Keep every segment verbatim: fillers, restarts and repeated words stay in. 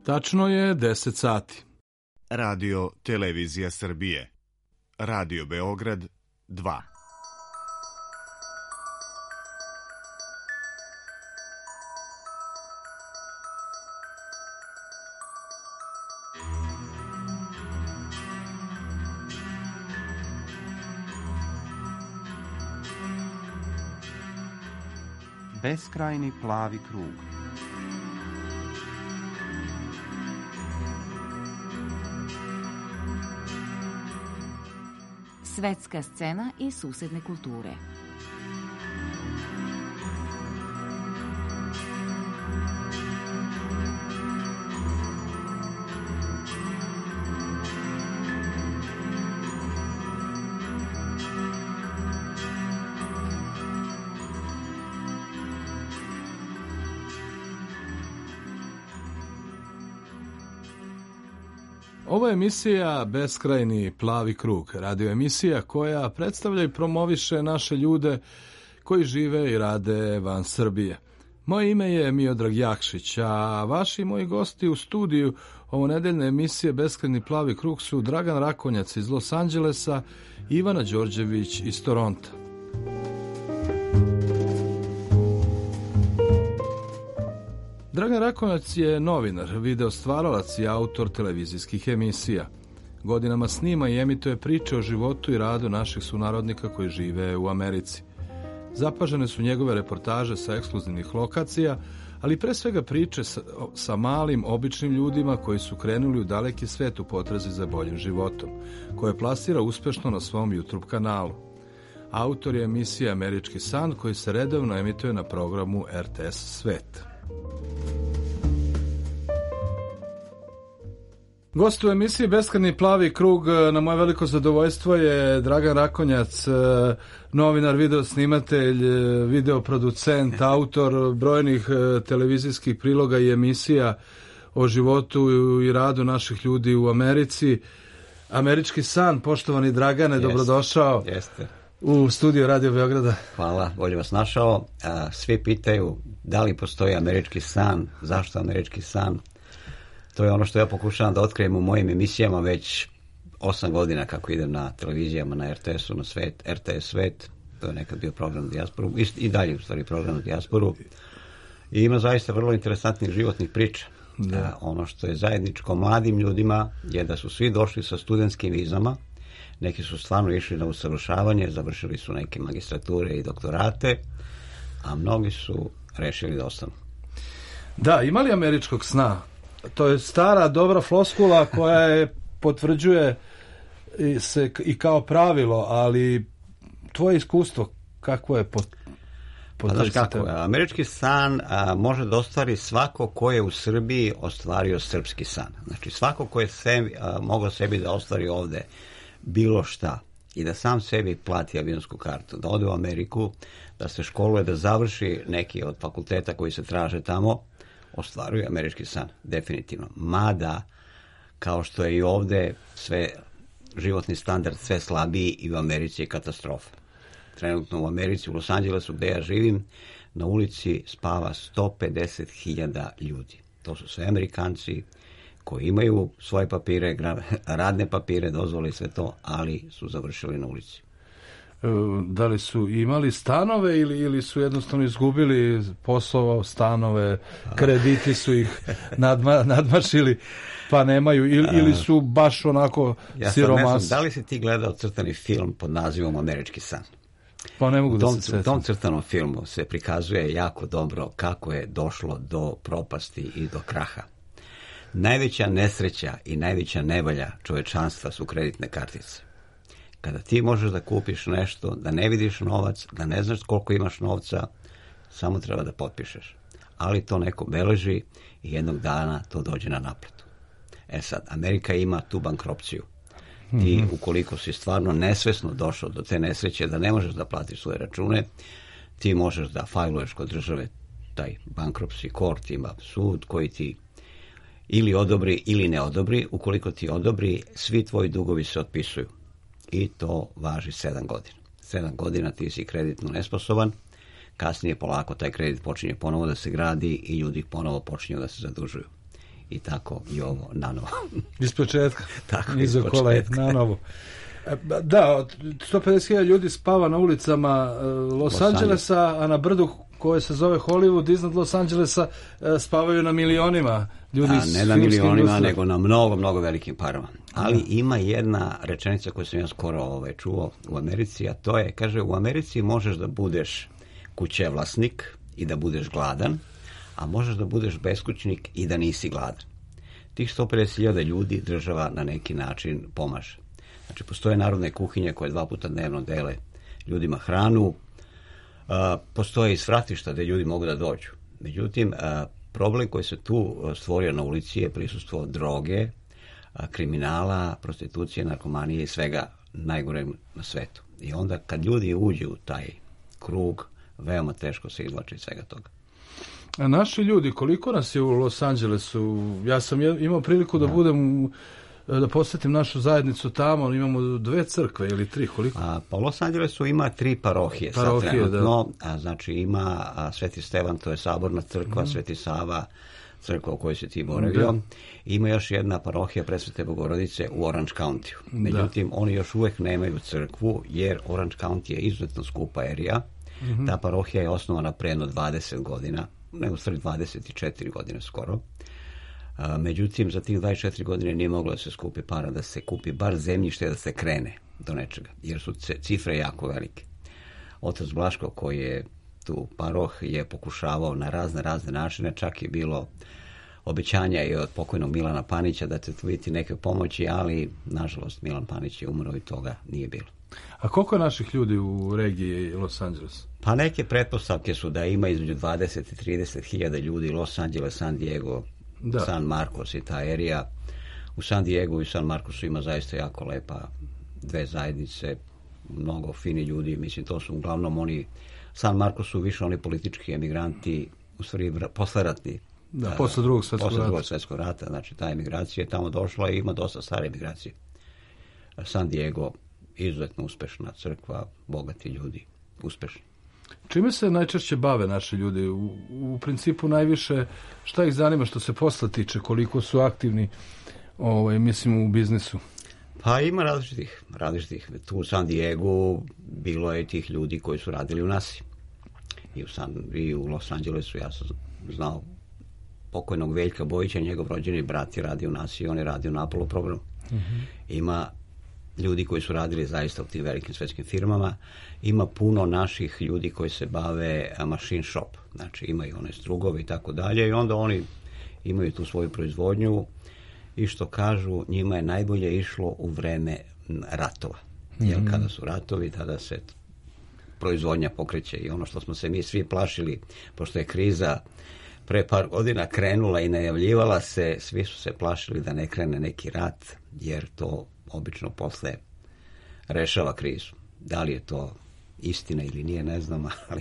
Tačno je deset sati. Radio Televizija Srbije. Radio Beograd dva. Beskrajni plavi krug. Svetska scena i susedne kulture. Ovo je emisija Beskrajni plavi krug, radio emisija koja predstavlja i promoviše naše ljude koji žive i rade van Srbije. Moje ime je Miodrag Jakšić, a vaši moji gosti u studiju ovonedeljne emisije Beskrajni plavi krug su Dragan Rakonjac iz Los Angelesa i Ivana Đorđević iz Toronta. Dragan Rakonjac je novinar, video stvaralac i autor televizijskih emisija. Godinama snima i emituje priče o životu i radu naših sunarodnika koji žive u Americi. Zapažene su njegove reportaže sa ekskluzivnih lokacija, ali pre svega priče sa, sa malim, običnim ljudima koji su krenuli u daleki svet u potrazi za boljim životom, koje plasira uspešno na svom YouTube kanalu. Autor je emisije Američki san koji se redovno emituje na programu R T S Svet. Gost u emisiji Beskrajni plavi krug na moje veliko zadovoljstvo je Dragan Rakonjac, novinar, video snimatelj, video producent, autor brojnih televizijskih priloga i emisija o životu i radu naših ljudi u Americi. Američki san, poštovani Dragane, Jeste, dobrodošao jeste. u studio Radio Beograda. Hvala, bolje vas našao. Svi pitaju da li postoji američki san, zašto američki san. To je ono što ja pokušavam da otkrijem u mojim emisijama već osam godina kako idem na televizijama, na R T S-u, na svet, R T S Svet. To je nekad bio program na dijasporu i dalje u stvari program na dijasporu. I ima zaista vrlo interesantnih životnih priča. Da. Ono što je zajedničko mladim ljudima je da su svi došli sa studentskim vizama. Neki su stvarno išli na usavršavanje, završili su neke magistrature i doktorate, a mnogi su rešili da ostanu. Da, ima li američkog sna? To je stara, dobra floskula koja je potvrđuje i, se, i kao pravilo, ali tvoje iskustvo kakvo je po, po pa, znaš kako, američki san a, može da ostvari svako ko je u Srbiji ostvario srpski san. Znači svako ko je sebi, a, mogao sebi da ostvari ovde bilo šta i da sam sebi plati avionsku kartu, da ode u Ameriku, da se školuje, da završi neki od fakulteta koji se traže tamo, ostvaruje američki san, definitivno. Mada, kao što je i ovde, sve životni standard sve slabiji i u Americi je katastrofa. Trenutno u Americi, u Los Angelesu, gde ja živim, na ulici spava sto pedeset hiljada ljudi. To su sve Amerikanci koji imaju svoje papire, radne papire, dozvole i sve to, ali su završili na ulici. Da li su imali stanove ili, ili su jednostavno izgubili posao, stanove, krediti su ih nadma, nadmašili pa nemaju ili, ili su baš onako ja siromasi? Ja ne znam, da li si ti gledao crtani film pod nazivom Američki san? Pa ne mogu da tom, se setim. U tom crtanom filmu se prikazuje jako dobro kako je došlo do propasti i do kraha. Najveća nesreća i najveća nevolja čovečanstva su kreditne kartice. Kada ti možeš da kupiš nešto, da ne vidiš novac, da ne znaš koliko imaš novca, samo treba da potpišeš. Ali to neko beleži i jednog dana to dođe na naplatu. E sad, Amerika ima tu bankropciju. Ti, ukoliko si stvarno nesvesno došao do te nesreće da ne možeš da platiš svoje račune, ti možeš da fajluješ kod države taj bankruptcy court, ima sud koji ti ili odobri ili ne odobri. Ukoliko ti odobri, svi tvoji dugovi se otpisuju. I to važi sedam godina. Sedam godina ti si kreditno nesposoban, kasnije polako taj kredit počinje ponovo da se gradi i ljudi ponovo počinju da se zadužuju. i tako i ovo na novo. Iz početka. Tako, iz iz okola na novo. Da, sto pedeset hiljada ljudi spava na ulicama Los, Los Angelesa, a na brdu koje se zove Hollywood iznad Los Angelesa spavaju na milionima ljudi. A, ne na milionima, industrije. Nego na mnogo, mnogo velikim parama. Ali ima jedna rečenica koju sam ja skoro ovaj, čuo u Americi, a to je, kaže, u Americi možeš da budeš kućevlasnik i da budeš gladan, a možeš da budeš beskućnik i da nisi gladan. Tih sto pedeset hiljada ljudi država na neki način pomaže. Znači, postoje narodne kuhinje koje dva puta dnevno dele ljudima hranu, uh, postoje i svratišta gde ljudi mogu da dođu. Međutim, uh, problem koji se tu stvorio na ulici je prisustvo droge, uh, kriminala, prostitucije, narkomanije i svega najgore na svetu. I onda kad ljudi uđu u taj krug, veoma teško se izvlači iz svega toga. A naši ljudi, koliko nas je u Los Angelesu? Ja sam imao priliku da, da. budem u da posjetim našu zajednicu tamo, imamo dve crkve ili tri, koliko? A, pa u Los Angelesu ima tri parohije, parohije sad trenutno, a, znači ima a, Sveti Stevan, to je saborna crkva, mm. Sveti Sava, crkva u kojoj se ti boravio, da. Ima još jedna parohija Presvete Bogorodice u Orange County. Međutim, da. Oni još uvek nemaju crkvu, jer Orange County je izuzetno skupa erija. Mm-hmm. Ta parohija je osnovana pre jedno dvadeset godina, ne u stvari dvadeset četiri godine skoro. A, međutim, za tih dvadeset četiri godine nije moglo da se skupi para, da se kupi bar zemljište, da se krene do nečega, jer su cifre jako velike. Otac Blaško, koji je tu paroh, je pokušavao na razne, razne načine, čak je bilo obećanja i od pokojnog Milana Panića da će tu biti neke pomoći, ali, nažalost, Milan Panić je umro i toga nije bilo. A koliko je naših ljudi u regiji Los Angeles? Pa neke pretpostavke su da ima između dvadeset i trideset hiljada ljudi, Los Angeles, San Diego, da. San Marcos i ta erija. U San Diego i San Marcosu ima zaista jako lepa dve zajednice, mnogo fini ljudi, mislim to su uglavnom oni, San Marcos su više oni politički emigranti, u stvari posleratni. Da, posle drugog svjetskog posle rata. drugog svjetskog rata, znači ta emigracija je tamo došla i ima dosta stare emigracije. San Diego, izuzetno uspešna crkva, bogati ljudi, uspešni. Čime se najčešće bave naši ljudi? U, u principu najviše, šta ih zanima što se posla tiče, koliko su aktivni, ovaj, mislim, u biznisu? Pa ima različitih, različitih. Tu u San Diego bilo je tih ljudi koji su radili u nasi. I u, San, i u Los Angelesu ja sam znao pokojnog Veljka Bojića, njegov rođeni brat je radio u nasi i on je radio na Apollo programu. Mm-hmm. Ima ljudi koji su radili zaista u tim velikim svetskim firmama. Ima puno naših ljudi koji se bave machine shop. Znači imaju one strugove i tako dalje i onda oni imaju tu svoju proizvodnju i što kažu, njima je najbolje išlo u vreme ratova. Mm-hmm. Jer kada su ratovi, tada se proizvodnja pokreće i ono što smo se mi svi plašili, pošto je kriza pre par godina krenula i najavljivala se, svi su se plašili da ne krene neki rat, jer to obično posle rešava krizu. Da li je to istina ili nije, ne znam, ali...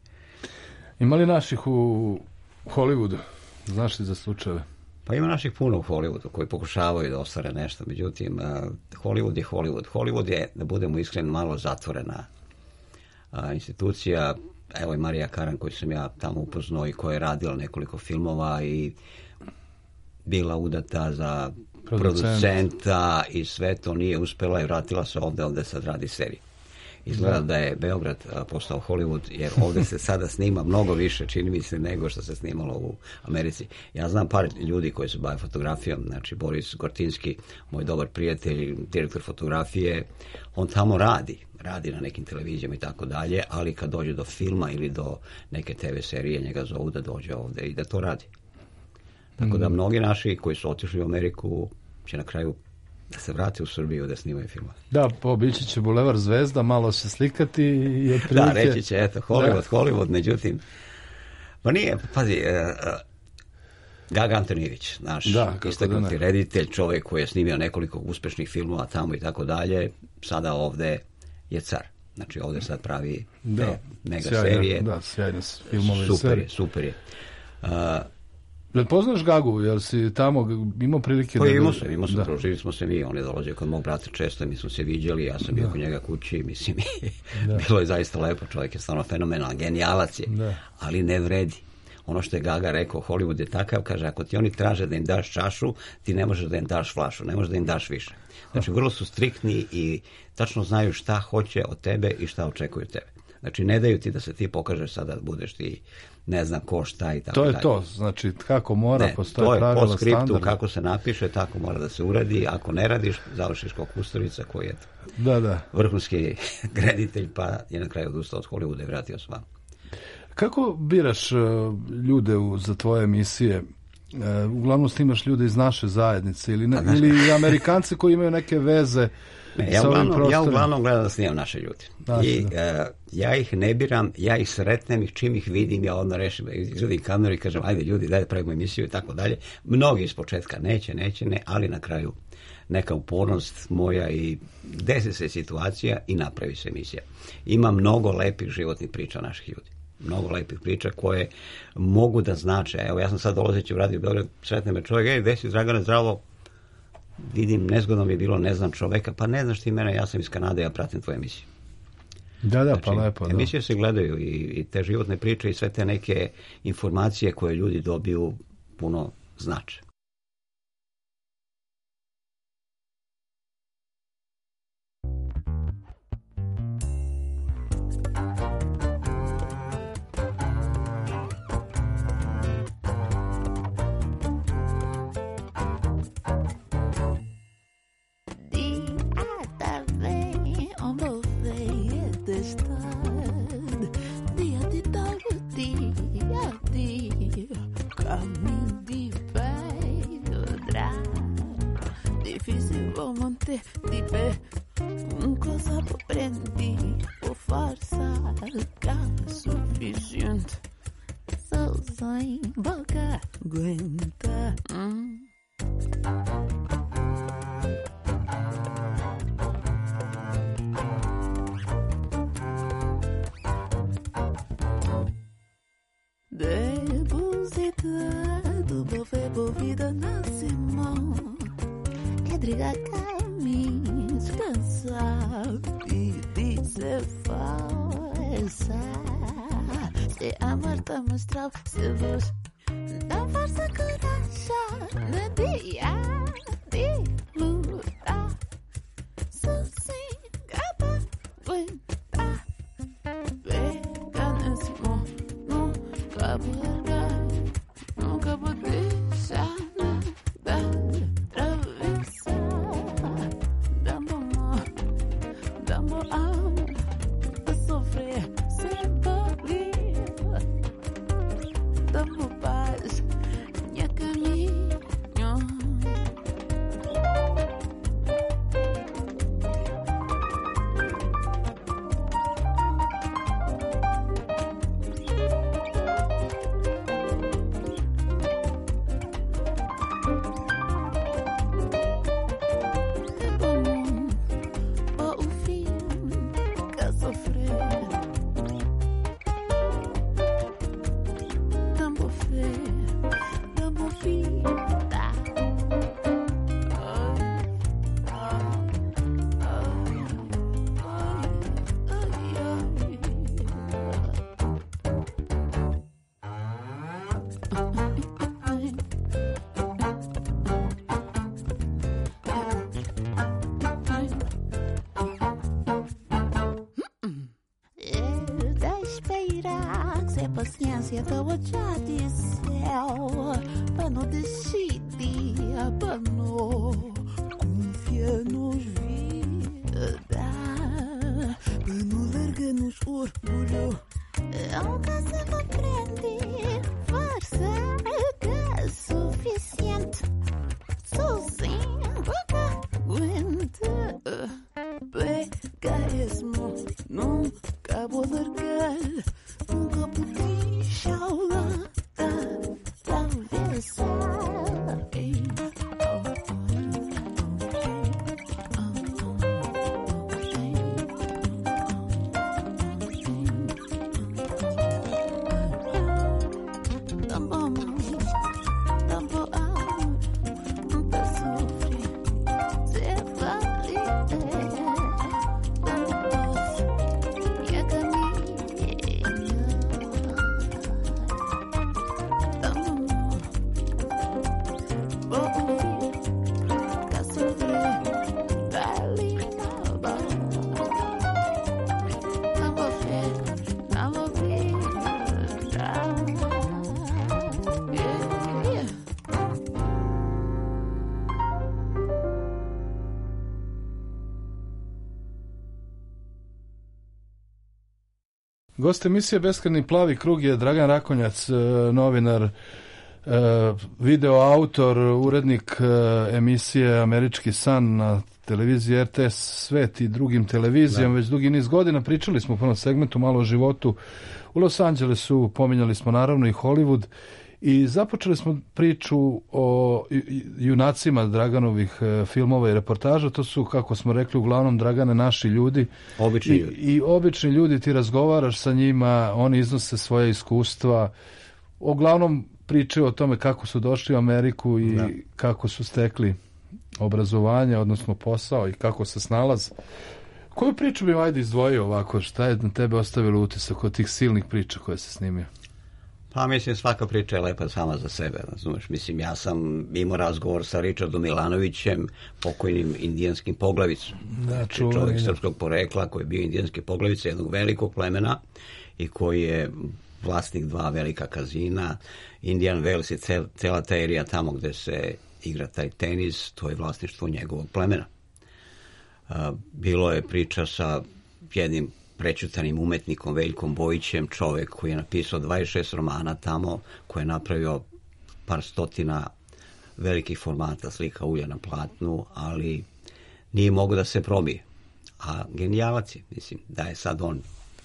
Ima li naših u Hollywoodu? Znaš li za slučajeve? Pa ima naših puno u Hollywoodu koji pokušavaju da ostvare nešto, međutim, uh, Hollywood je Hollywood. Hollywood je, da budemo iskreni, malo zatvorena uh, institucija. Evo i Marija Karan, koju sam ja tamo upoznao i koja je radila nekoliko filmova i bila udata za Producent. producenta i sve to nije uspela i vratila se ovde, ovde sad radi seriju. Izgleda da. da je Beograd postao Hollywood, jer ovde se sada snima mnogo više, čini mi se, nego što se snimalo u Americi. Ja znam par ljudi koji se bave fotografijom, znači Boris Gortinski, moj dobar prijatelj, direktor fotografije, on tamo radi, radi na nekim televizijama i tako dalje, ali kad dođe do filma ili do neke te ve serije, njega zovu da dođe ovde i da to radi. Tako da mnogi naši koji su otišli u Ameriku će na kraju da se vrate u Srbiju da snimaju filmove. Da, pobići će Bulevar Zvezda, malo se slikati i otprilike... Da, reći će, eto, Hollywood, da. Hollywood, međutim... Pa nije, pazi, uh, Gaga Antonijević, naš da, istaknuti da reditelj, čovjek koji je snimio nekoliko uspešnih filmova tamo i tako dalje, sada ovde je car. Znači ovde sad pravi da, te mega sjajne, serije. Da, sjajne filmove. Super je, super je. Uh, Jel poznaš Gagu, jel si tamo imao prilike pa da... Pa imao sam, imao sam, prožili smo se mi, on je dolazio kod mog brata često, mi smo se viđali, ja sam bio da. kod njega kući, mislim, bilo je zaista lepo, čovjek je stvarno fenomenal, genijalac je, da. ali ne vredi. Ono što je Gaga rekao, Hollywood je takav, kaže, ako ti oni traže da im daš čašu, ti ne možeš da im daš flašu, ne možeš da im daš više. Znači, vrlo su striktni i tačno znaju šta hoće od tebe i šta očekuju tebe. Znači, ne daju ti da se ti pokažeš sada da budeš ti ne znam ko šta i tako to je dalje. To, znači kako mora, ne, postoje pravila, to je po skriptu, standarda. kako se napiše, tako mora da se uradi. Ako ne radiš, završiš kao Kusturica koji je da, da. vrhunski greditelj, pa je na kraju odustao od Hollywooda i vratio se vam. Kako biraš uh, ljude u, za tvoje emisije? Uh, uglavnom snimaš ljude iz naše zajednice ili, ne, ili Amerikanci koji imaju neke veze. Ne, ja, uglavnom, ja uglavnom gledam da snimam naše ljude. Naši, I uh, ja ih ne biram, ja ih sretnem ih, čim ih vidim, ja odmah rešim da izvedim kameru i kažem, ajde ljudi, dajte pravimo emisiju i tako dalje. Mnogi iz početka neće, neće, ne, ali na kraju neka upornost moja i desi se situacija i napravi se emisija. Ima mnogo lepih životnih priča naših ljudi. Mnogo lepih priča koje mogu da znače. Evo, ja sam sad dolazeći u Radio Beograd, sretne me čovjek, ej, gde si Dragane, zdravo? Vidim, nezgodno mi je bilo, ne znam čoveka, pa ne znaš ti mene, ja sam iz Kanade, ja pratim tvoju emisiju. Da, da, znači, pa lepo. Da. Emisije se gledaju i, i te životne priče i sve te neke informacije koje ljudi dobiju puno znače. Di pe un cosa prendi o forza ca suficient să sai boca aguenta mm. Depositado bove bovida na cima Edriga camis cansado e dice falsa Se amarta mostrar se vos Da força coragem de dia de luta Sozinho gata aguenta Veganismo nunca largar Nunca vou deixar nada paciência da de céu para não decidir, para não confiar nos vida, para não largar nos orgulho. Nunca se compreender, força que é suficiente, sozinho nunca aguenta, pegaismo nunca vou largar. Nunca pude deixar lá, talvez só. Gost emisije Beskrajni plavi krug je Dragan Rakonjac, novinar, video autor, urednik emisije Američki san na televiziji R T S Svet i drugim televizijama. Već dugi niz godina pričali smo u prvom segmentu malo o životu u Los Angelesu, pominjali smo naravno i Hollywood i započeli smo priču o junacima Draganovih filmova i reportaža. To su, kako smo rekli, uglavnom, Dragane, naši ljudi. Obični I, ljudi. I obični ljudi, ti razgovaraš sa njima, oni iznose svoje iskustva. Uglavnom pričaju o tome kako su došli u Ameriku i da. kako su stekli obrazovanje, odnosno posao i kako se snalaze. Koju priču bi ajde izdvojio ovako? Šta je na tebe ostavilo utisak od tih silnih priča koje se snimio? Pa mislim, svaka priča je lepa sama za sebe, razumeš. Mislim, ja sam imao razgovor sa Richardom Milanovićem, pokojnim indijanskim poglavicom. Da, čuvam, čovjek da. srpskog porekla koji je bio indijanski poglavica jednog velikog plemena i koji je vlasnik dva velika kazina. Indian Wells i cel, cela ta erija tamo gde se igra taj tenis, to je vlasništvo njegovog plemena. Uh, bilo je priča sa jednim prećutanim umetnikom Veljkom Bojićem, čovjek koji je napisao dvadeset šest romana tamo, koji je napravio par stotina velikih formata slika ulja na platnu, ali nije mogao da se probije. A genijalac je, mislim, da je sad on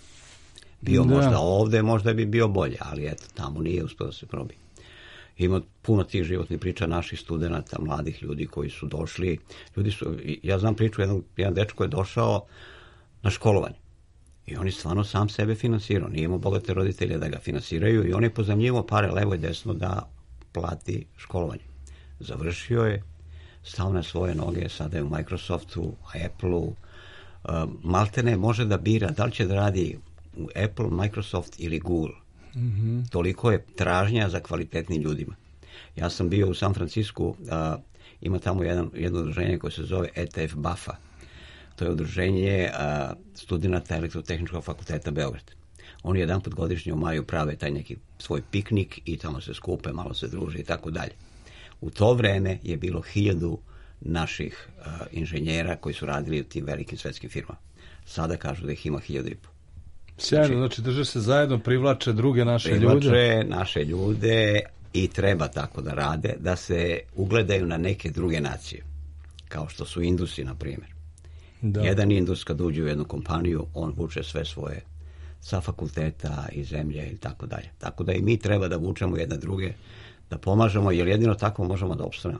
bio da. možda ovde, možda bi bio bolje, ali eto, tamo nije uspio da se probije. Ima puno tih životnih priča naših studenata, mladih ljudi koji su došli. Ljudi su, ja znam priču, jedan, jedan dečko je došao na školovanje. I on je stvarno sam sebe finansirao. Nije imao bogate roditelje da ga finansiraju i on je pozajmljivao pare levo i desno da plati školovanje. Završio je, stao na svoje noge, sada je u Microsoftu, Appleu. Uh, maltene može da bira da li će da radi u Apple, Microsoft ili Google. Mm-hmm. Toliko je tražnja za kvalitetnim ljudima. Ja sam bio u San Francisku, uh, ima tamo jedan, jedno udruženje koje se zove E T F B A F A. To je udruženje uh, studenta Elektrotehničkog fakulteta Beograd. Oni jedan put godišnje u maju prave taj neki svoj piknik i tamo se skupe, malo se druže i tako dalje. U to vreme je bilo hiljadu naših uh, inženjera koji su radili u tim velikim svetskim firmama. Sada kažu da ih ima hiljadu i po. Sjajno, znači, znači drže se zajedno, privlače druge naše privlače ljude. Privlače naše ljude i treba tako da rade, da se ugledaju na neke druge nacije, kao što su Indusi, na primjer. Da. Jedan Indus kad uđe u jednu kompaniju, on vuče sve svoje sa fakulteta i zemlje i tako dalje. Tako da i mi treba da vučemo jedne druge, da pomažemo, jer jedino tako možemo da opstanemo.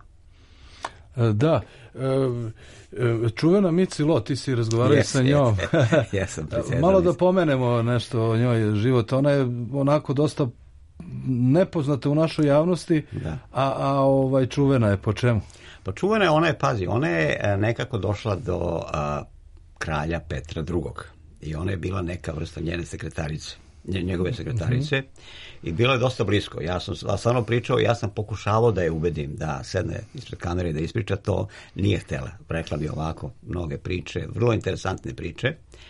Da, čuvena Mici Lo, ti si razgovarao yes, sa njom. Jesam, malo da pomenemo nešto o njoj život. Ona je onako dosta nepoznata u našoj javnosti, da. a, a ovaj, čuvena je po čemu? Pa čuvena je, ona je, pazi, ona je nekako došla do a, kralja Petra drugog. I ona je bila neka vrsta njene sekretarice, njegove sekretarice, mm-hmm. i bila je dosta blisko. Ja sam stvarno pričao, ja sam pokušavao da je ubedim da sedne ispred kamere i da ispriča to, nije htjela. Rekla bi ovako, mnoge priče, vrlo interesantne priče.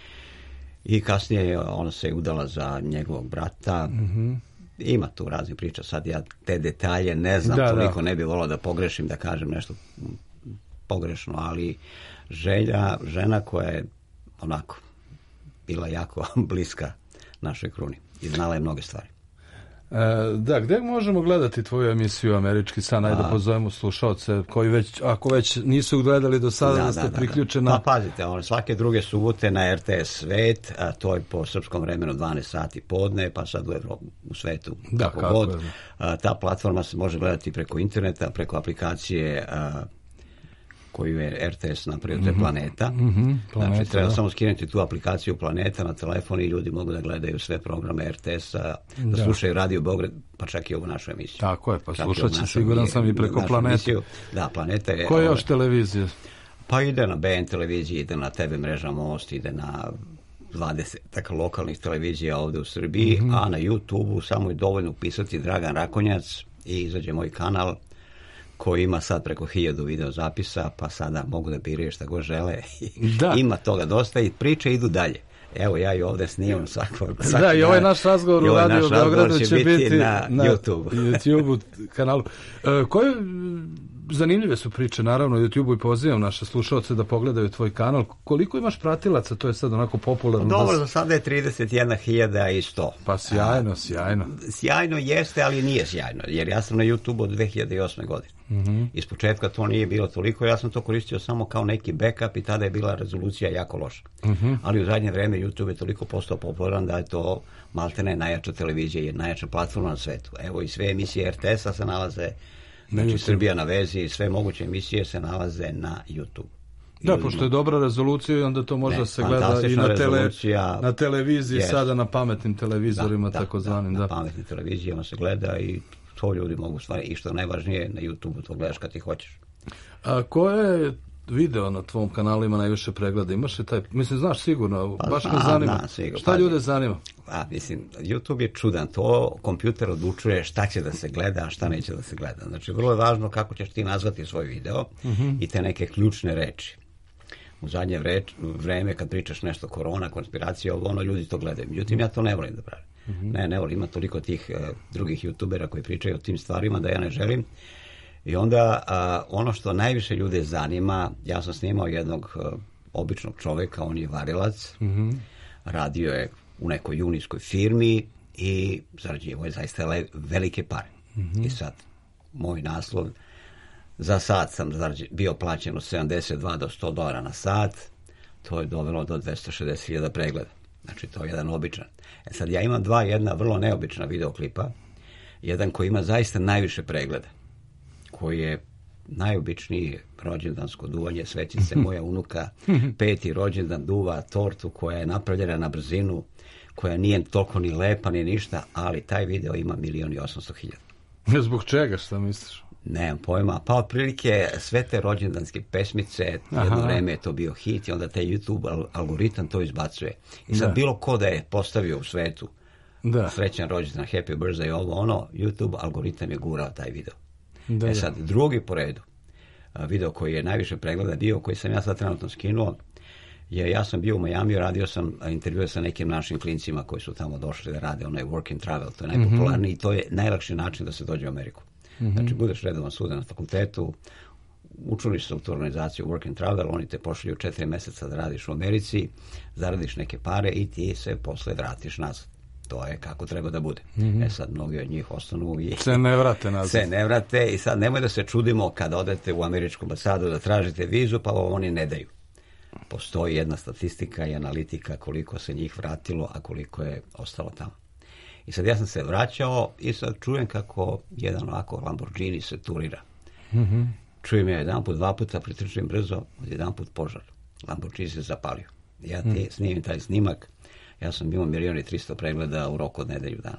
I kasnije ona se udala za njegovog brata. Mm-hmm. Ima tu raznih priča, sad ja te detalje ne znam, da, toliko da. Ne bi volao da pogrešim, da kažem nešto pogrešno, ali želja, žena koja je onako bila jako bliska našoj kruni i znala je mnoge stvari. E, da, gde možemo gledati tvoju emisiju Američki san? Ajde da pozovemo slušaoce koji već, ako već nisu gledali do sada, da, da ste da, priključeni. Da. Pa pazite, on, svake druge subote na R T S Svet, a to je po srpskom vremenu dvanaest sati podne, pa sad u, Evropu, u svetu da, kako god. A, ta platforma se može gledati preko interneta, preko aplikacije a, koju je R T S napravio, to je Planeta. Mm-hmm, planeta znači, treba da. samo skinuti tu aplikaciju Planeta na telefon i ljudi mogu da gledaju sve programe R T S-a, da, da slušaju Radio Beograd, pa čak i ovu našu emisiju. Tako je, pa slušat će, siguran sam, i preko Planeta. Da, Planeta je... Koje još televizije? Pa ide na B N televiziji, ide na T V mreža Most, ide na dvadeset tako lokalnih televizija ovde u Srbiji, mm-hmm. a na YouTube-u samo je dovoljno upisati Dragan Rakonjac i izađe moj kanal koji ima sad preko hiljadu video zapisa, pa sada mogu da biraju šta go žele. Da. Ima toga dosta i priče idu dalje. Evo, ja i ovde snimam svako. Da, i ovaj naš razgovor u ovaj Radio Beogradu će, će biti na, na YouTube. YouTube kanalu. E, koje zanimljive su priče, naravno, YouTube-u i pozivam naše slušalce da pogledaju tvoj kanal. Koliko imaš pratilaca? To je sad onako popularno. Dobro, za sada je trideset jedna hiljada i sto. Pa sjajno, A, sjajno. Sjajno jeste, ali nije sjajno, jer ja sam na YouTube od dve hiljade osme godine. Mm-hmm. Iz početka to nije bilo toliko, ja sam to koristio samo kao neki backup i tada je bila rezolucija jako loša. Mm-hmm. Ali u zadnje vreme YouTube je toliko postao popularan da je to maltene najjača televizija i najjača platforma na svetu. Evo i sve emisije R T S-a se nalaze, znači YouTube. Srbija na vezi i sve moguće emisije se nalaze na YouTube. I da, ljudima... pošto je dobra rezolucija i onda to možda ne, se gleda i na, tele, na televiziji, yes. Sada na pametnim televizorima, da, tako da, zvanim. Da, da. Na pametnim televizijama se gleda i to ljudi mogu stvari. I što najvažnije, na YouTube to gledaš kad ti hoćeš. A koje video na tvom kanalu ima najviše pregleda? Imaš li taj, mislim, znaš sigurno, pa, baš me zanima. Da, sigurno, šta pa, ljude zanima? A, mislim, YouTube je čudan, to kompjuter odlučuje šta će da se gleda, a šta neće da se gleda. Znači, vrlo je važno kako ćeš ti nazvati svoj video uh-huh. i te neke ključne reči. U zadnje vreč, vreme kad pričaš nešto korona, konspiracija, ovo ono, ljudi to gledaju. Međutim, ja to ne volim da pravim. Uh-huh. Ne, ne volim, ima toliko tih uh, drugih youtubera koji pričaju o tim stvarima da ja ne želim. I onda uh, ono što najviše ljude zanima, ja sam snimao jednog uh, običnog čoveka, on je varilac, mm-hmm. radio je u nekoj junijskoj firmi i zarađivo je zaista le, velike pare. Mm-hmm. I sad, moj naslov, za sat sam zarađi, bio plaćen od sedamdeset dva do sto dolara na sat, to je dovelo do dvesta šezdeset hiljada pregleda. Znači, to je jedan običan. E sad, ja imam dva jedna vrlo neobična videoklipa, jedan koji ima zaista najviše pregleda, koji je najobičniji rođendansko duvanje svećice, moja unuka, peti rođendan duva tortu koja je napravljena na brzinu, koja nije toliko ni lepa ni ništa, ali taj video ima milion i osamsto hiljada. Zbog čega, šta misliš? Nemam pojma, pa otprilike sve te rođendanske pesmice, jedno Aha. vreme je to bio hit i onda taj YouTube algoritam to izbacuje. I sad da. Bilo ko da je postavio u svetu da. Srećan rođendan, happy birthday, ovo ono, YouTube algoritam je gurao taj video. Da, e sad, drugi po redu, video koji je najviše pregleda bio, koji sam ja sad trenutno skinuo, je, ja sam bio u Majamiju, radio sam intervjue sa nekim našim klincima koji su tamo došli da rade onaj work and travel, to je najpopularniji mm-hmm. i to je najlakši način da se dođe u Ameriku. Mm-hmm. Znači, budeš redovan student na fakultetu, učuniš se u tu organizaciju work and travel, oni te pošalju četiri meseca da radiš u Americi, zaradiš neke pare i ti se posle vratiš nazad. To je kako treba da bude. Mm-hmm. E sad, mnogi od njih ostanu i se ne vrate nazad. Se ne vrate i sad nemoj da se čudimo kad odete u američku ambasadu da tražite vizu, pa vam oni ne daju. Postoji jedna statistika i analitika koliko se njih vratilo, a koliko je ostalo tamo. I sad ja sam se vraćao i sad čujem kako jedan ovako Lamborghini se turira. Mm-hmm. Čujem ja jedan put, dva puta, pritrčujem brzo, jedan put požar. Lamborghini se zapalio. Ja te mm. snimim taj snimak. Ja sam imao milijon i tristo pregleda u roku od nedelju dana.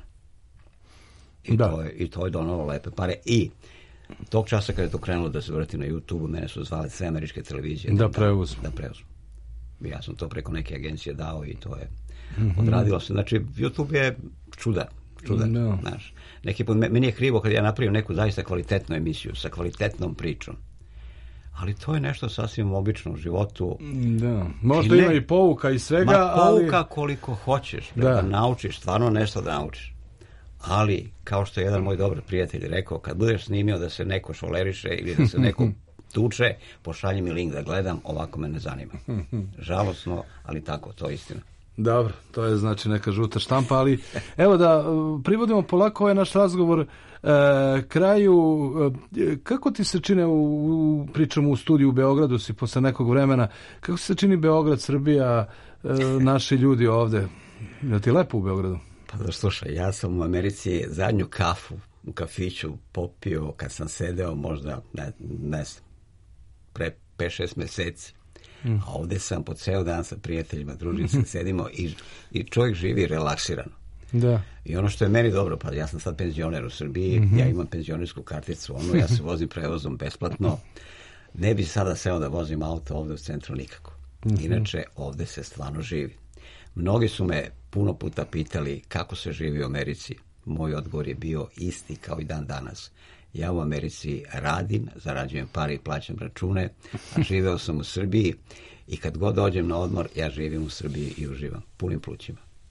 I, to je, i to je donalo lepe pare. I tog časa kada je to krenulo da se vrati na YouTube, mene su zvale sve američke televizije. Da, da preuzmu. Da preuzmu. Ja sam to preko neke agencije dao i to je mm-hmm. odradilo se. Znači, YouTube je čuda. čuda no. Znaš. Neki put, meni je krivo kad ja napravim neku zaista kvalitetnu emisiju sa kvalitetnom pričom. Ali to je nešto sasvim obično u životu. Da. Možda ne, ima i pouka i svega, ma, ali... pouka koliko hoćeš, da. da naučiš, stvarno nešto da naučiš. Ali, kao što je jedan moj dobar prijatelj rekao, kad budeš snimio da se neko šoleriše ili da se neko tuče, pošalji mi link da gledam, ovako me ne zanima. Žalosno, ali tako, to je istina. Dobro, to je znači neka žuta štampa, ali evo da privodimo polako ovaj naš razgovor e, kraju. E, kako ti se čine, u, u, pričamo u studiju u Beogradu si posle nekog vremena, kako se čini Beograd, Srbija, e, naši ljudi ovde? Je ti lepo u Beogradu? Pa da, slušaj, ja sam u Americi zadnju kafu u kafiću popio kad sam sedeo možda, ne, ne znam, pre pet šest meseci. Mm. A ovdje sam po ceo dan sa prijateljima, družim se, sedimo i, i čovjek živi relaksirano. Da. I ono što je meni dobro, pa ja sam sad penzioner u Srbiji, mm-hmm. ja imam penzionersku karticu, ono, ja se vozim prevozom besplatno, ne bi sada seo da vozim auto ovdje u centru nikako. Mm-hmm. Inače, ovdje se stvarno živi. Mnogi su me puno puta pitali kako se živi u Americi. Moj odgovor je bio isti kao i dan danas. Ja u Americi radim, zarađujem pare i plaćam račune, a živeo sam u Srbiji i kad god dođem na odmor, ja živim u Srbiji i uživam punim plućima.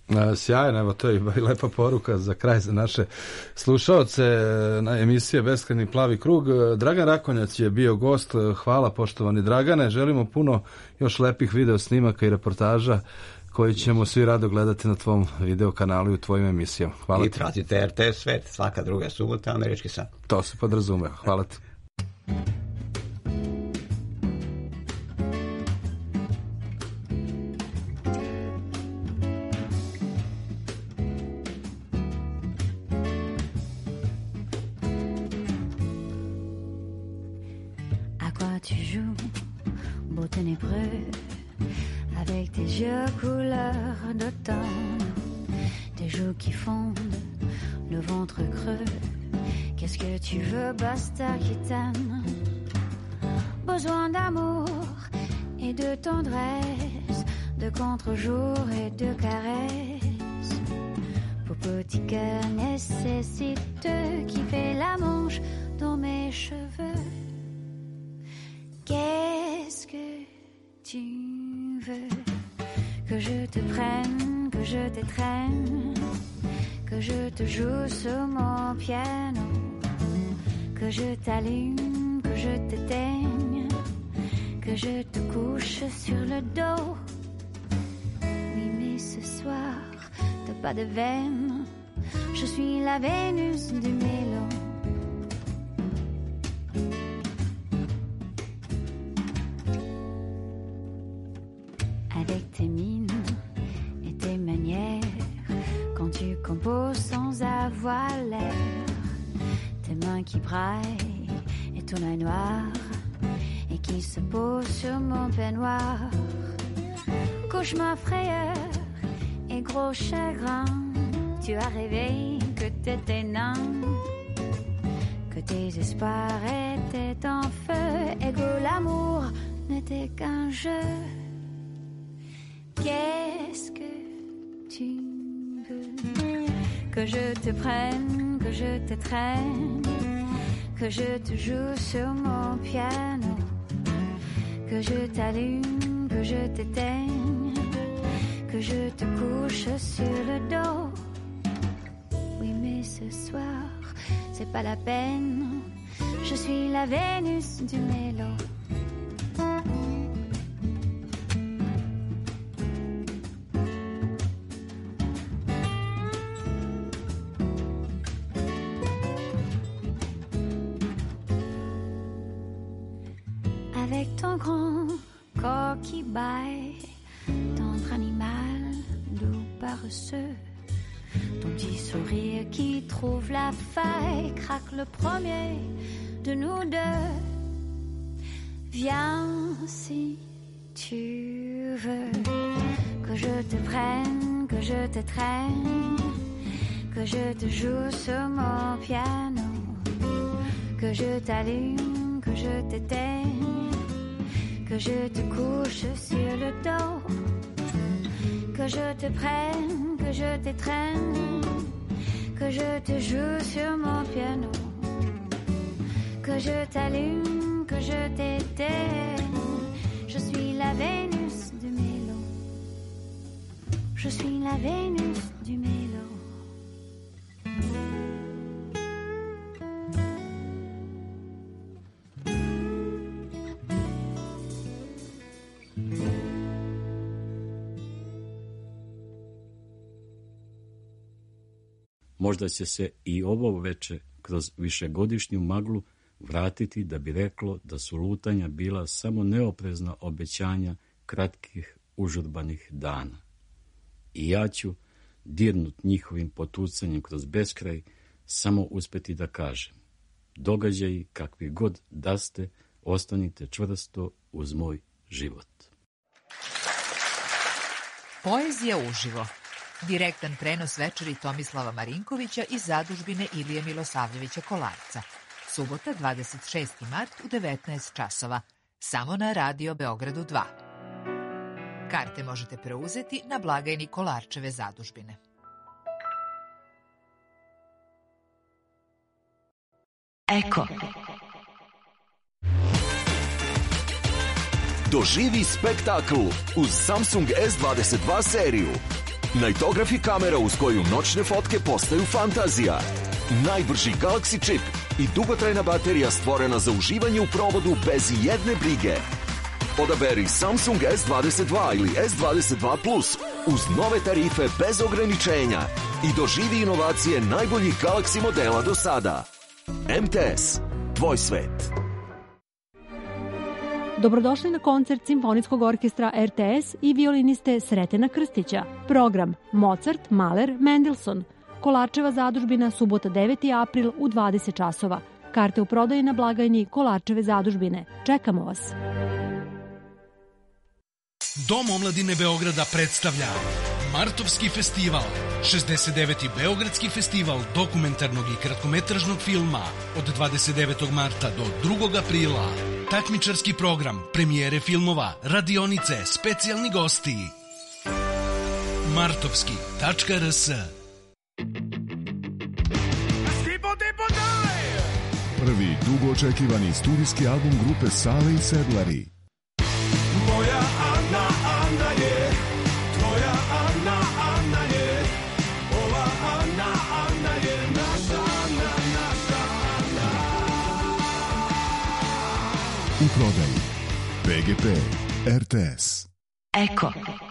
Sjajno, evo to je i lepa poruka za kraj za naše slušaoce na emisije Beskrajni plavi krug. Dragan Rakonjac je bio gost, hvala poštovani Dragane, želimo puno još lepih video snimaka i reportaža koji ćemo svi rado gledati na tvom video kanalu i u tvojim emisijama. Hvala I ti. pratite R T S Svet, svaka druga subota, američki sat. To se podrazumeva, hvala ti. Tu joues, beau ténébreux, avec tes yeux couleur d'automne, tes joues qui fondent, le ventre creux. Qu'est-ce que tu veux, basta qui t'aime? Besoin d'amour et de tendresse, de contre-jour et de caresses. Pour petit cœur nécessiteux qui fait la manche dans mes cheveux. Qu'est-ce que tu veux? Que je te prenne, que je t'étreigne, que je te joue sur mon piano, que je t'allume, que je t'éteigne, que je te couche sur le dos. Oui, mais ce soir, t'as pas de veine, je suis la Vénus du mélo. Avec tes mines et tes manières, quand tu composes sans avoir l'air, tes mains qui braillent et ton œil noir, et qui se pose sur mon peignoir. Cauchemar, frayeur et gros chagrin, tu as rêvé que t'étais nain, que tes espoirs étaient en feu, et que l'amour n'était qu'un jeu. Qu'est-ce que tu veux? Que je te prenne, que je te traîne, que je te joue sur mon piano, que je t'allume, que je t'éteigne, que je te couche sur le dos. Oui, mais ce soir, c'est pas la peine, je suis la Vénus du mélo. Avec ton grand corps qui baille, tendre animal, doux paresseux, ton petit sourire qui trouve la faille, craque le premier de nous deux. Viens si tu veux, que je te prenne, que je te traîne, que je te joue sur mon piano, que je t'allume, que je t'éteigne, que je te couche sur le dos, que je te prenne, que je t'étreigne, que je te joue sur mon piano, que je t'allume, que je t'éteigne. Je suis la Vénus du mélo. Je suis la Vénus du mélo. Možda će se i ovo veče kroz višegodišnju maglu vratiti da bi reklo da su lutanja bila samo neoprezna obećanja kratkih užurbanih dana. I ja ću, dirnut njihovim potucanjem kroz beskraj, samo uspeti da kažem: događaji kakvi god da ste, ostanite čvrsto uz moj život. Poezija uživo. Direktan prenos večeri Tomislava Marinkovića iz zadužbine Ilije Milosavljevića Kolarca. Subota, dvadeset šesti mart u devetnaest časova. Samo na Radio Beogradu dva. Karte možete preuzeti na blagajni Kolarčeve zadužbine. Eko. Doživi spektakl uz Samsung S dvadeset dva seriju. Nightography kamera uz koju noćne fotke postaju fantazija. Najbrži Galaxy čip i dugotrajna baterija stvorena za uživanje u provodu bez jedne brige. Odaberi Samsung S dvadeset dva ili S dvadeset dva Plus uz nove tarife bez ograničenja i doživi inovacije najboljih Galaxy modela do sada. M T S, tvoj svet. Dobrodošli na koncert Simfonijskog orkestra R T S i violiniste Sretena Krstića. Program Mozart, Mahler, Mendelssohn. Kolarčeva zadužbina, subota deveti april u dvadeset časova. Karte u prodaji na blagajni Kolarčeve zadužbine. Čekamo vas. Dom omladine Beograda predstavlja Martovski festival, šezdeset deveti Beogradski festival dokumentarnog i kratkometražnog filma od dvadeset devetog marta do drugog aprila. Takmičarski program, premijere filmova, radionice, specijalni gosti. martovski tačka r s. Prvi dugo očekivani studijski album grupe Sale i Sedlari. Moja Ana, Ana je, tvoja Ana, Ana je, ova Ana, Ana je, naša Ana, naša Ana. U prodaji P G P, R T S. Eko.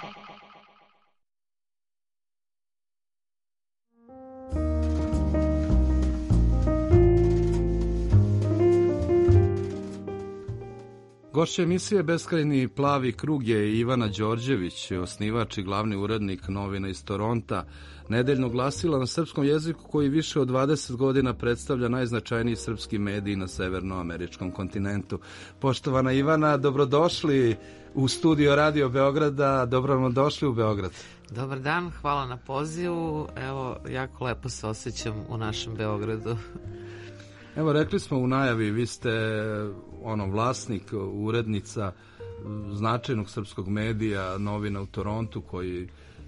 Gošća emisije Beskrajni plavi krug je Ivana Đorđević, osnivač i glavni urednik novina iz Toronta, nedeljnog glasila na srpskom jeziku koji više od dvadeset godina predstavlja najznačajniji srpski medij na severnoameričkom kontinentu. Poštovana Ivana, dobrodošli u studio Radio Beograda, dobro vam došli u Beograd. Dobar dan, hvala na pozivu, evo, jako lepo se osjećam u našem Beogradu. Evo, rekli smo u najavi, vi ste ono vlasnik, urednica značajnog srpskog medija, novina u Torontu, koji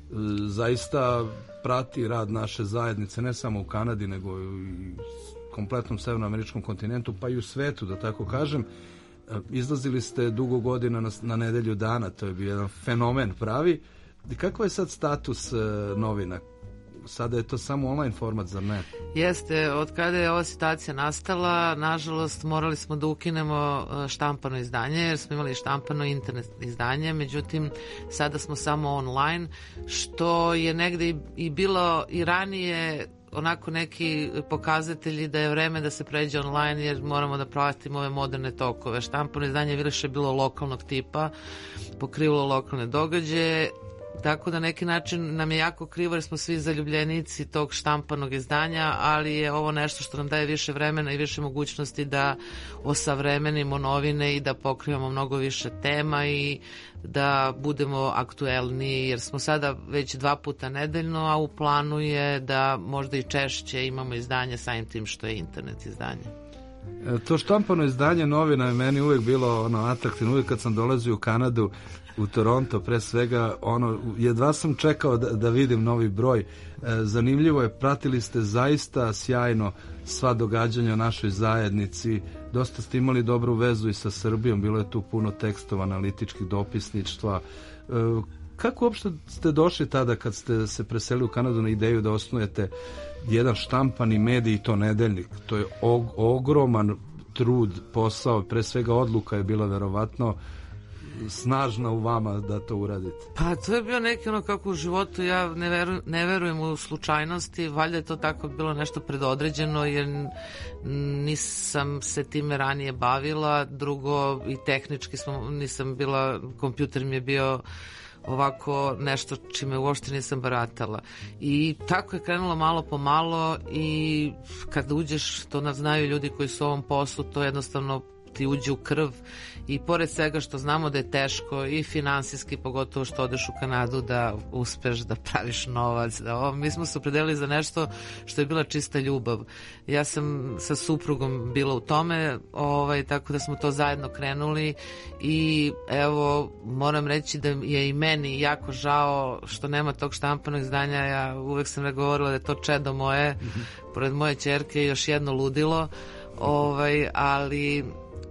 zaista prati rad naše zajednice, ne samo u Kanadi, nego i kompletnom severnoameričkom kontinentu, pa i u svetu, da tako kažem. Izlazili ste dugo godina na, na nedelju dana, to je bio jedan fenomen pravi. I kako je sad status novina? Sada je to samo online format, zar ne? Jeste, od kada je ova situacija nastala, nažalost morali smo da ukinemo štampano izdanje, jer smo imali štampano internet izdanje, međutim sada smo samo online, što je negde i bilo i ranije onako neki pokazatelji da je vreme da se pređe online, jer moramo da pratimo ove moderne tokove. Štampano izdanje je više bilo lokalnog tipa, pokrivalo lokalne događaje, tako da neki način nam je jako krivo jer smo svi zaljubljenici tog štampanog izdanja, ali je ovo nešto što nam daje više vremena i više mogućnosti da osavremenimo novine i da pokrivamo mnogo više tema i da budemo aktuelni, jer smo sada već dva puta nedeljno, a u planu je da možda i češće imamo izdanje samim tim što je internet izdanje. To štampano izdanje novina je meni uvijek bilo ono atraktivno, uvijek kad sam dolazio u Kanadu, u Toronto, pre svega, ono, jedva sam čekao da, da vidim novi broj. E, zanimljivo je, pratili ste zaista sjajno sva događanja u našoj zajednici, dosta ste imali dobru vezu i sa Srbijom, bilo je tu puno tekstova, analitičkih dopisništva. E, kako uopšte ste došli tada kad ste se preselili u Kanadu na ideju da osnujete jedan štampani medij i to nedeljnik? To je og, ogroman trud, posao, pre svega odluka je bila verovatno snažna u vama da to uradite. Pa to je bio neki ono kako u životu, ja ne, veru, ne verujem u slučajnosti, valjda je to tako bilo nešto predodređeno, jer nisam se time ranije bavila, drugo i tehnički smo, nisam bila, kompjuter mi je bio ovako nešto čime uopšte nisam baratala. I tako je krenulo malo po malo i kad uđeš, to nas znaju ljudi koji su u ovom poslu, to jednostavno ti uđe u krv i pored svega što znamo da je teško i finansijski, pogotovo što odeš u Kanadu da uspeš da praviš novac, da ovo, mi smo se opredelili za nešto što je bila čista ljubav. Ja sam sa suprugom bila u tome, ovaj, tako da smo to zajedno krenuli i evo moram reći da je i meni jako žao što nema tog štampanog izdanja. Ja uvek sam govorila da je to čedo moje, mm-hmm. pored moje ćerke još jedno ludilo, ovaj, ali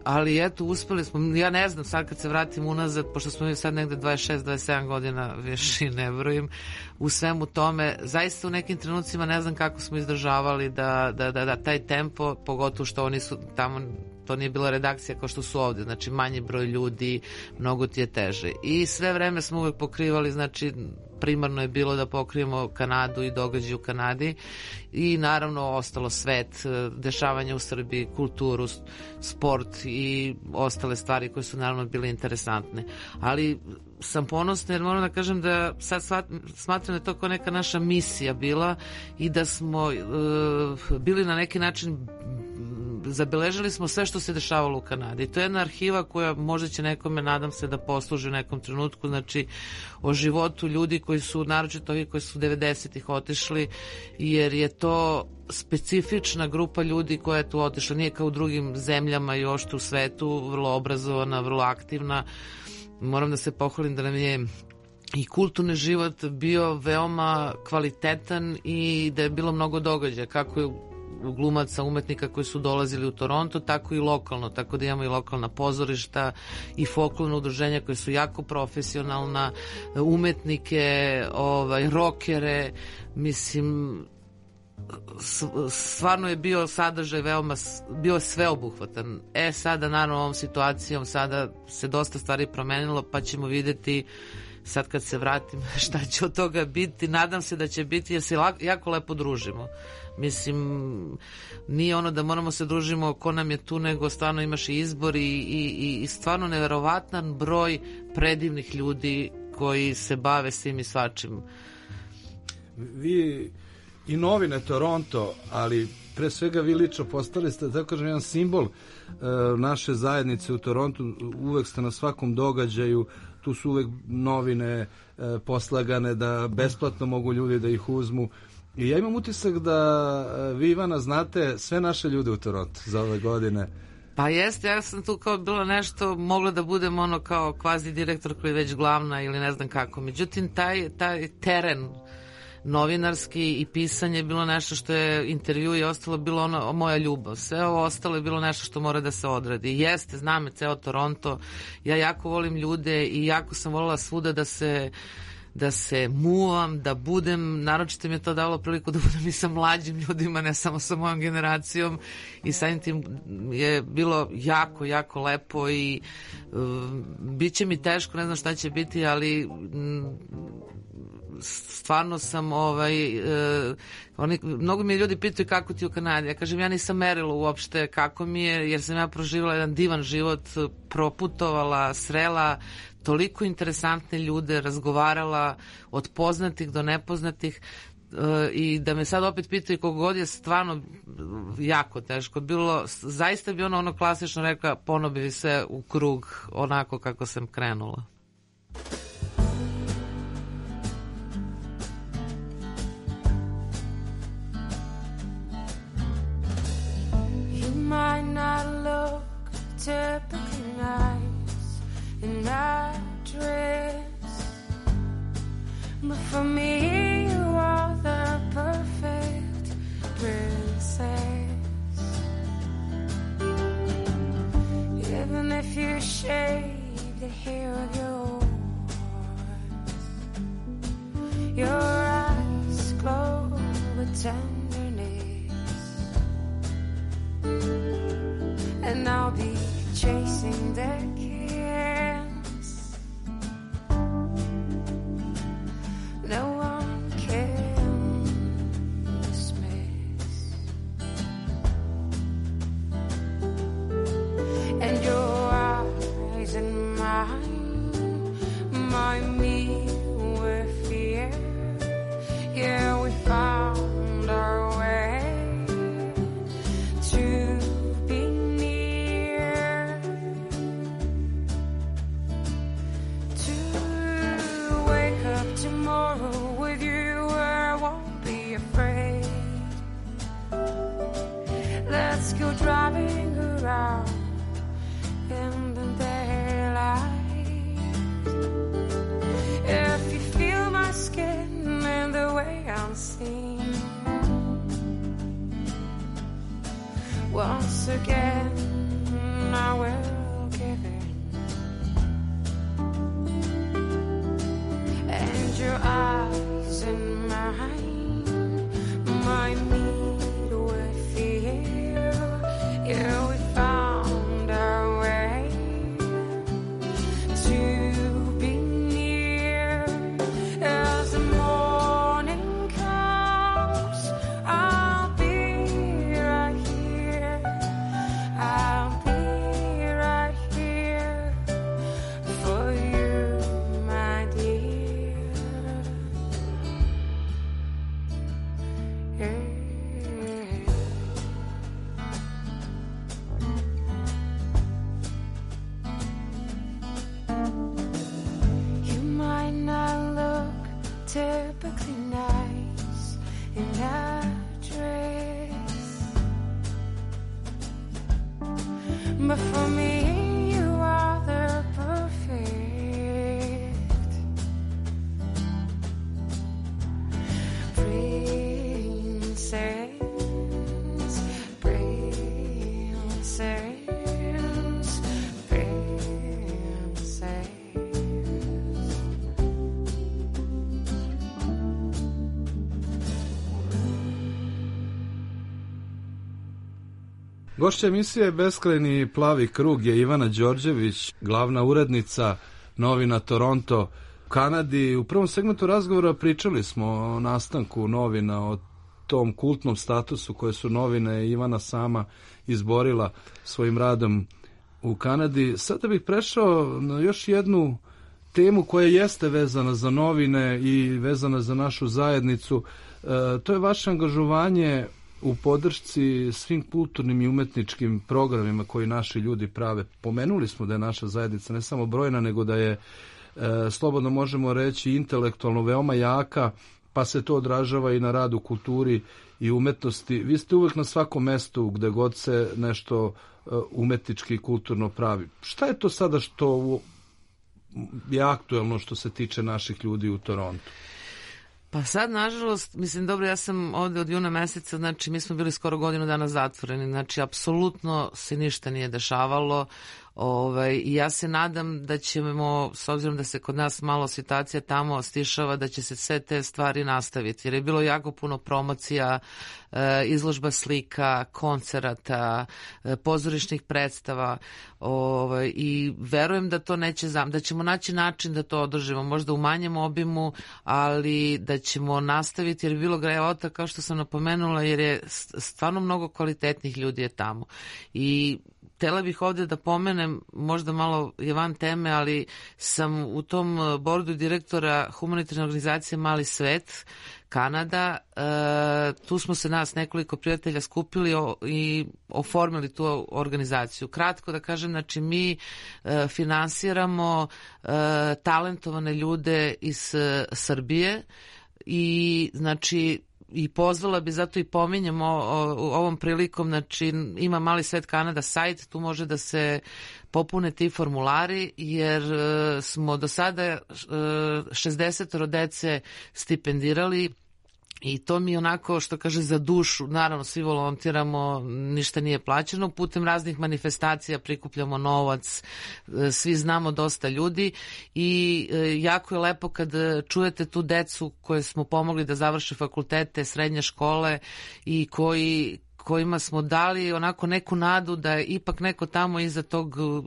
ali eto, uspeli smo, ja ne znam, sad kad se vratim unazad, pošto smo mi sad negde dvadeset šest dvadeset sedam godina, više i ne brojim, u svemu tome, zaista u nekim trenucima ne znam kako smo izdržavali da, da, da, da taj tempo, pogotovo što oni su tamo, to nije bila redakcija kao što su ovdje, znači manji broj ljudi, mnogo ti je teže. I sve vreme smo uvek pokrivali, znači primarno je bilo da pokrijemo Kanadu i događaje u Kanadi i naravno ostalo svet, dešavanja u Srbiji, kulturu, sport i ostale stvari koje su naravno bile interesantne. Ali sam ponosna jer moram da kažem da sad smatram da je to kao neka naša misija bila i da smo uh, bili na neki način, zabeležili smo sve što se dešavalo u Kanadi. I to je jedna arhiva koja možda će nekome, nadam se, da posluži u nekom trenutku, znači o životu ljudi koji su, naročito ovi koji su devedesetih otišli, jer je to specifična grupa ljudi koja je tu otišla. Nije kao u drugim zemljama i ošte u svetu, vrlo obrazovana, vrlo aktivna. Moram da se pohvalim da nam je i kulturni život bio veoma kvalitetan i da je bilo mnogo događaja, kako je glumaca, umetnika koji su dolazili u Toronto, tako i lokalno, tako da imamo i lokalna pozorišta i folklorna udruženja koje su jako profesionalna, umetnike, ovaj, rokere, mislim, stvarno je bio sadržaj veoma, bio sveobuhvatan. E, sada, naravno, ovom situacijom, sada se dosta stvari promenilo, pa ćemo vidjeti sad kad se vratim šta će od toga biti. Nadam se da će biti, jer se jako lepo družimo. Mislim, nije ono da moramo se družimo ko nam je tu, nego stvarno imaš i izbor i, i, i stvarno neverovatan broj predivnih ljudi koji se bave svim i svačim. Vi i novine Toronto, ali pre svega vi lično postali ste, tako kažem, jedan simbol e, naše zajednice u Torontu. Uvek ste na svakom događaju, tu su uvek novine e, poslagane da besplatno mogu ljudi da ih uzmu. I ja imam utisak da vi, Ivana, znate sve naše ljude u Torontu za ove godine. Pa jeste, ja sam tu kao bilo nešto, mogla da budem ono kao kvazi direktor koji je već glavna ili ne znam kako. Međutim, taj, taj teren novinarski i pisanje je bilo nešto što je intervju i ostalo bilo ono moja ljubav. Sve ovo ostalo je bilo nešto što mora da se odradi. Jeste, znam je ceo Toronto. Ja jako volim ljude i jako sam volila svuda da se da se muvam, da budem, naročito mi je to dalo priliku da budem i sa mlađim ljudima, ne samo sa mojom generacijom i samim tim je bilo jako, jako lepo i uh, bit će mi teško, ne znam šta će biti, ali m, stvarno sam ovaj, uh, oni, mnogo mi ljudi pitaju kako ti u Kanadi, ja kažem ja nisam merila uopšte kako mi je, jer sam ja proživjela jedan divan život, proputovala, srela toliko interesantne ljude, razgovarala od poznatih do nepoznatih uh, i da me sad opet pitaju koliko god je stvarno jako teško bilo, zaista bi ono, ono klasično rekla, ponovo bi se u krug onako kako sam krenula. You might not look typically nice in that dress, but for me you are the perfect princess. Even if you shave the hair of yours, your eyes glow with tenderness, and I'll be chasing their kiss. No one can dismiss. And your eyes and mine remind me with fear. Yeah, we found our way to tomorrow with you where I won't be afraid. Let's go driving around in the daylight. If you feel my skin and the way I'm seen, once again I will Gošća emisije Beskrajni plavi krug je Ivana Đorđević, glavna urednica novina Toronto u Kanadi. U prvom segmentu razgovora pričali smo o nastanku novina, o tom kultnom statusu koje su novine Ivana sama izborila svojim radom u Kanadi. Sada bih prešao na još jednu temu koja jeste vezana za novine i vezana za našu zajednicu. E, to je vaše angažovanje u podršci svim kulturnim i umetničkim programima koji naši ljudi prave. Pomenuli smo da je naša zajednica ne samo brojna, nego da je, e, slobodno možemo reći, intelektualno veoma jaka, pa se to odražava i na rad u kulturi i umetnosti. Vi ste uvek na svakom mestu gde god se nešto e, umetnički i kulturno pravi. Šta je to sada što je aktuelno što se tiče naših ljudi u Torontu? Pa sad, nažalost, mislim, dobro, ja sam ovde od juna meseca, znači mi smo bili skoro godinu dana zatvoreni, znači apsolutno se ništa nije dešavalo. Ovaj, i ja se nadam da ćemo, s obzirom da se kod nas malo situacija tamo stišava, da će se sve te stvari nastaviti. Jer je bilo jako puno promocija, e, izložba slika, koncerata, e, pozorišnih predstava, ovaj, i verujem da to neće zam, da ćemo naći način da to održimo, možda u manjem obimu, ali da ćemo nastaviti, jer je bilo grejota, kao što sam napomenula, jer je stvarno mnogo kvalitetnih ljudi je tamo. I htela bih ovdje da pomenem, možda malo je van teme, ali sam u tom bordu direktora humanitarne organizacije Mali svet, Kanada. E, tu smo se nas nekoliko prijatelja skupili o, i oformili tu organizaciju. Kratko da kažem, znači mi e, finansiramo e, talentovane ljude iz e, Srbije i znači i pozvala bi, zato i pominjemo ovom prilikom, znači ima Mali svet Kanada sajt, tu može da se popune ti formulari, jer smo do sada šezdeset dece stipendirali. I to mi onako, što kaže, za dušu. Naravno, svi volontiramo, ništa nije plaćeno. Putem raznih manifestacija prikupljamo novac, svi znamo dosta ljudi i jako je lepo kad čujete tu decu koje smo pomogli da završe fakultete, srednje škole i koji kojima smo dali onako neku nadu da ipak neko tamo iza tog uh,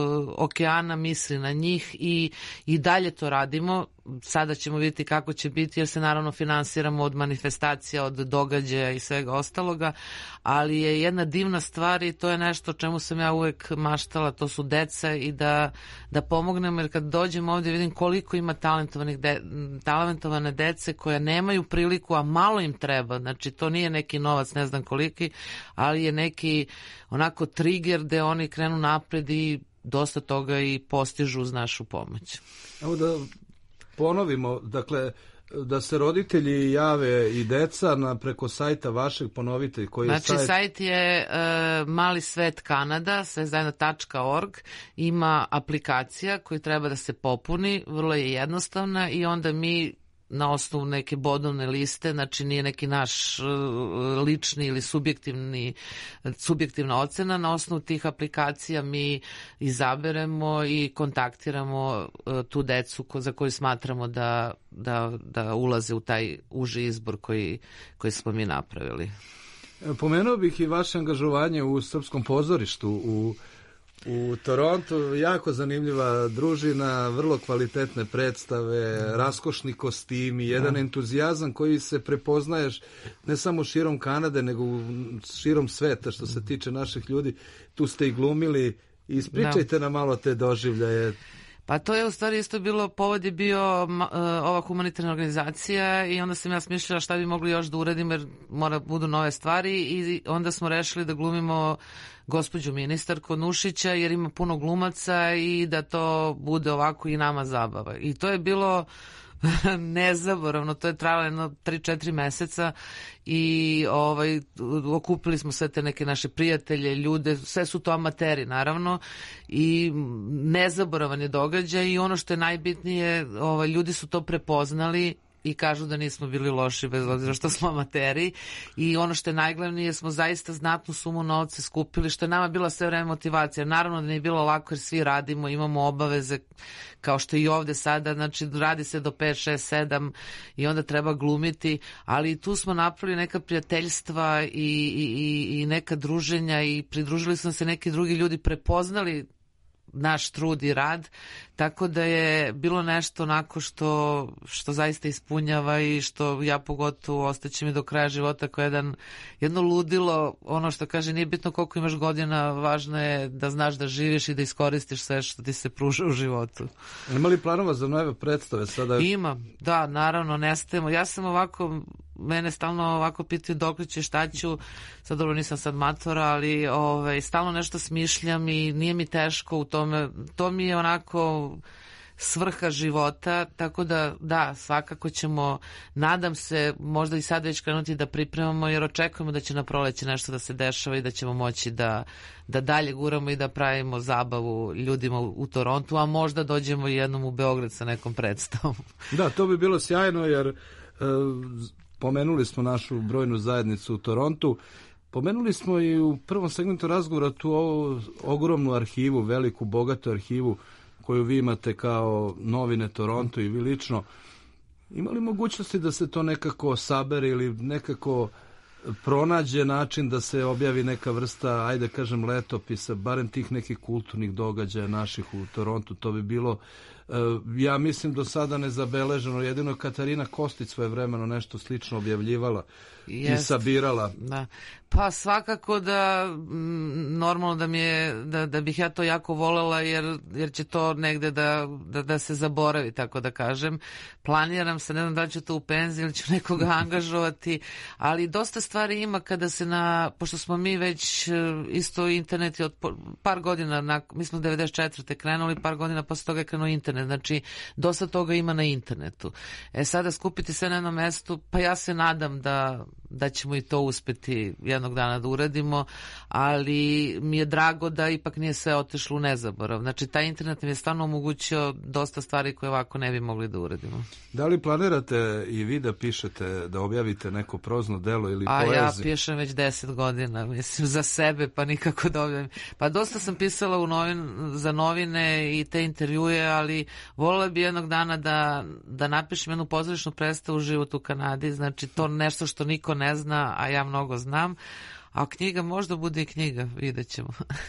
okeana misli na njih i, i dalje to radimo. Sada ćemo vidjeti kako će biti, jer se naravno finansiramo od manifestacija, od događaja i svega ostaloga, ali je jedna divna stvar i to je nešto o čemu sam ja uvek maštala, to su deca i da, da pomognemo, jer kad dođem ovdje vidim koliko ima talentovanih de, talentovane dece koja nemaju priliku, a malo im treba, znači to nije neki novac, ne znam koliki, ali je neki onako trigger gde oni krenu napred i dosta toga i postižu uz našu pomoć. Evo da ponovimo, dakle, da se roditelji jave i deca na preko sajta vašeg, ponovite koji je znači, sajt. Znači sajt je uh, Mali svet Kanada, sve zajedno tačka org, ima aplikacija koju treba da se popuni, vrlo je jednostavna i onda mi na osnovu neke bodovne liste, znači nije neki naš lični ili subjektivni, subjektivna ocena, na osnovu tih aplikacija mi izaberemo i kontaktiramo tu decu za koju smatramo da, da, da ulaze u taj uži izbor koji, koji smo mi napravili. Pomenuo bih i vaše angažovanje u Srpskom pozorištu u U Torontu, jako zanimljiva družina, vrlo kvalitetne predstave, raskošni kostimi, jedan entuzijazam koji se prepoznaješ ne samo širom Kanade, nego širom sveta što se tiče naših ljudi. Tu ste i glumili. Ispričajte nam malo te doživljaje. Pa to je u stvari isto bilo, povod je bio uh, ova humanitarna organizacija i onda sam ja smišljala šta bi mogli još da uradim, jer mora budu nove stvari i onda smo rešili da glumimo gospođu ministarku Nušića, jer ima puno glumaca i da to bude ovako i nama zabava. I to je bilo nezaboravno, to je trajalo jedno tri četiri meseca i ovaj, okupili smo sve te neke naše prijatelje, ljude, sve su to amateri naravno i nezaboravan je događaj i ono što je najbitnije, ovaj, ljudi su to prepoznali i kažu da nismo bili loši bez obzira što smo amateri i ono što je najglavnije smo zaista znatnu sumu novca skupili što je nama bila sve vreme motivacija. Naravno da nije bilo lako jer svi radimo, imamo obaveze kao što i ovde sada, znači radi se do pet, šest, sedam i onda treba glumiti, ali tu smo napravili neka prijateljstva i, i, i neka druženja i pridružili smo se neki drugi ljudi, prepoznali naš trud i rad, tako da je bilo nešto onako što, što zaista ispunjava i što ja pogotovo ostaće mi do kraja života kao jedan, jedno ludilo, ono što kaže nije bitno koliko imaš godina, važno je da znaš da živiš i da iskoristiš sve što ti se pruža u životu. Ima li planova za nove predstave sada? Ima, da, naravno, nestajemo. Ja sam ovako, mene stalno ovako pitaju dok ću, šta ću, sad dobro nisam sad matora, ali ovaj, stalno nešto smišljam i nije mi teško u tome, to mi je onako svrha života, tako da da, svakako ćemo, nadam se, možda i sad već krenuti da pripremamo, jer očekujemo da će na proleće nešto da se dešava i da ćemo moći da, da dalje guramo i da pravimo zabavu ljudima u, u Torontu, a možda dođemo i jednom u Beograd sa nekom predstavom. Da, to bi bilo sjajno, jer e, pomenuli smo našu brojnu zajednicu u Torontu, pomenuli smo i u prvom segmentu razgovora tu ovu ogromnu arhivu, veliku, bogatu arhivu koju vi imate kao novine Toronto i vi lično. Ima li mogućnosti da se to nekako sabere ili nekako pronađe način da se objavi neka vrsta, ajde kažem, letopisa, barem tih nekih kulturnih događaja naših u Torontu? To bi bilo, ja mislim, do sada nezabeleženo. Jedino Katarina Kostić svoje vremeno nešto slično objavljivala i sabirala. Da. Pa svakako da m, normalno da mi je da, da bih ja to jako volela jer, jer će to negde da, da, da se zaboravi, tako da kažem. Planiram se, ne znam da li ću to u penziji ili ću nekoga angažovati, ali dosta stvari ima kada se na, pošto smo mi već isto internet je od par godina, na, mi smo devedeset četvrte krenuli, par godina posle toga je krenuo internet, znači dosta toga ima na internetu. E sada skupiti sve na jednom mestu, pa ja se nadam da da ćemo i to uspeti jednog dana da uradimo, ali mi je drago da ipak nije sve otišlo u nezaborav. Znači, taj internet mi je stvarno omogućio dosta stvari koje ovako ne bi mogli da uradimo. Da li planirate i vi da pišete, da objavite neko prozno delo ili poeziju? A ja pišem već deset godina, mislim, za sebe, pa nikako da objavim. Pa dosta sam pisala u novin, za novine i te intervjue, ali voljela bi jednog dana da, da napišem jednu pozorišnu predstavu Život u Kanadi, znači to nešto što niko ne zna, a ja mnogo znam, a knjiga možda bude i knjiga, vidjet ćemo.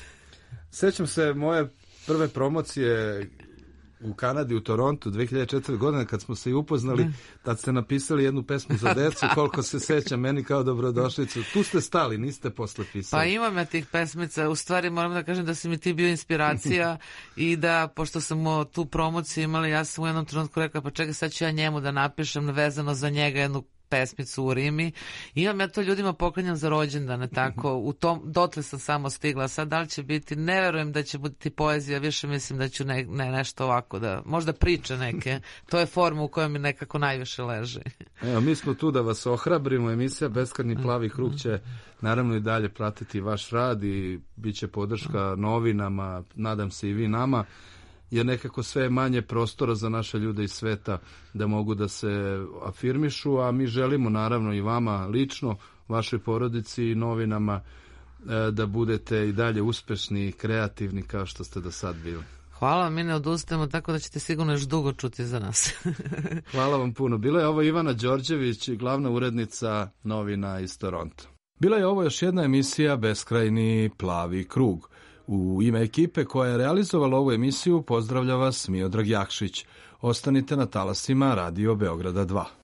Sećam se moje prve promocije u Kanadi, u Torontu, dve hiljade četvrte. godine, kad smo se i upoznali, tad ste napisali jednu pesmu za decu, koliko se sećam, meni kao dobrodošlicu. Tu ste stali, niste posle pisali. Pa imam ja tih pesmica, u stvari moram da kažem da si mi ti bio inspiracija i da, pošto sam tu promociju imali, ja sam u jednom trenutku rekla, pa čekaj, sad ću ja njemu da napišem vezano za njega jednu pesmicu u Rimi. Imam ja to ljudima poklanjam za rođendane, tako, u tom, dotle sam samo stigla. Sad da li će biti, ne verujem da će biti poezija, više mislim da ću ne, ne, nešto ovako da, možda priče neke, to je forma u kojoj mi nekako najviše leži. Evo, mi smo tu da vas ohrabrimo, emisija Beskrajni plavi krug će naravno i dalje pratiti vaš rad i bit će podrška novinama, nadam se i vi nama, jer nekako sve je manje prostora za naše ljude iz sveta da mogu da se afirmišu, a mi želimo naravno i vama lično, vašoj porodici i novinama da budete i dalje uspešni i kreativni kao što ste do sad bili. Hvala vam, mi ne odustajemo, tako da ćete sigurno još dugo čuti za nas. Hvala vam puno. Bila je ovo Ivana Đorđević, glavna urednica novina iz Toronto. Bila je ovo još jedna emisija Beskrajni plavi krug. U ime ekipe koja je realizovala ovu emisiju pozdravlja vas Miodrag Jakšić. Ostanite na talasima Radio Beograda dva.